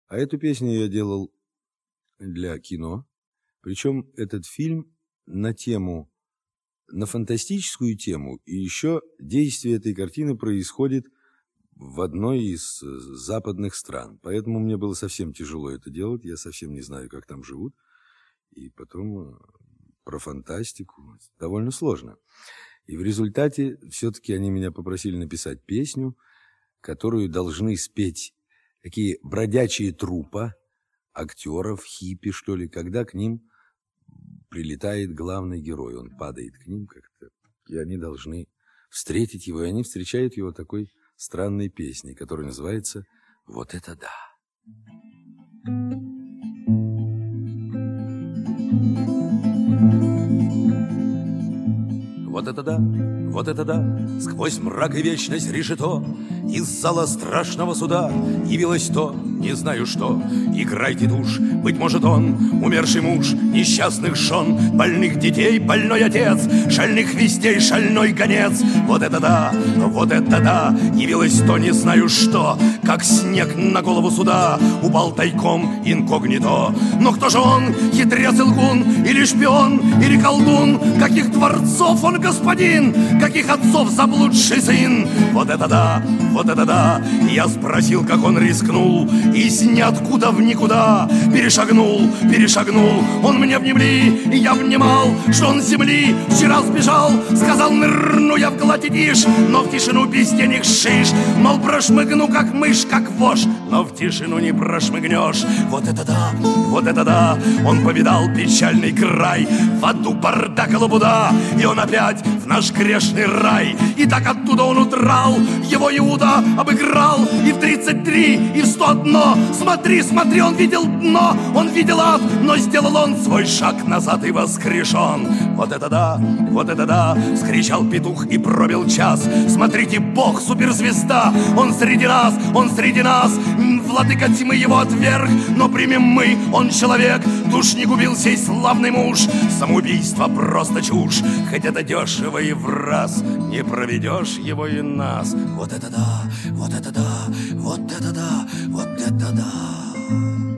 А эту песню я делал для кино. Причем этот фильм на фантастическую тему. И еще действие этой картины происходит в одной из западных стран. Поэтому мне было совсем тяжело это делать. Я совсем не знаю, как там живут. И потом про фантастику довольно сложно. И в результате все-таки они меня попросили написать песню, которую должны спеть такие бродячие труппа актеров, хиппи, что ли, когда к ним прилетает главный герой. Он падает к ним как-то, и они должны встретить его. И они встречают его такой странной песней, которая называется «Вот это да». Вот это да, сквозь мрак и вечность решето, из зала страшного суда явилось то, не знаю что. Играйте тушь, быть может он, умерший муж, несчастных жен, больных детей, больной отец, шальных вестей, шальной гонец. Вот это да, явилось то, не знаю что, как снег на голову суда упал тайком инкогнито. Но кто же он, хитрец и лгун, или шпион, или колдун, каких дворцов он господин, каких отцов заблудший сын? Вот это да, я спросил, как он рискнул, из ниоткуда в никуда перешагнул, он мне внемли, и я внимал, что он с земли вчера сбежал, сказал, нырну я в гладь тишь, но в тишину без денег шиш, мол, прошмыгну, как мышь, как вошь, но в тишину не прошмыгнешь. Вот это да, он повидал печальный край, в аду бардак и лабуда, и он опять в наш грешный рай. И так оттуда он удрал, его Иуда обыграл, и в 33, и в 101. Смотри, он видел дно, он видел ад, но сделал он свой шаг назад и воскрешен. Вот это да, вскричал петух и пробил час. Смотрите, Бог, суперзвезда, он среди нас, владыка тьмы его отверг, но примем мы, он человек, душ не губил сей славный муж. Самоубийство просто чушь, хоть это дешево и в раз, не проведешь его и нас. Вот это да, вот это да, вот это да, вот это да.